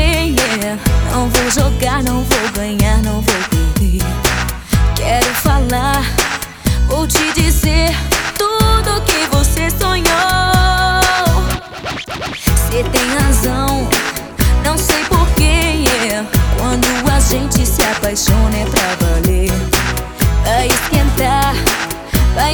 perder, yeah. Não vou jogar, não vou ganhar, não vou perder. Quero falar, vou te dizer tudo que você sonhou. Cê tem razão, não sei porquê, yeah. Quando a gente se apaixona,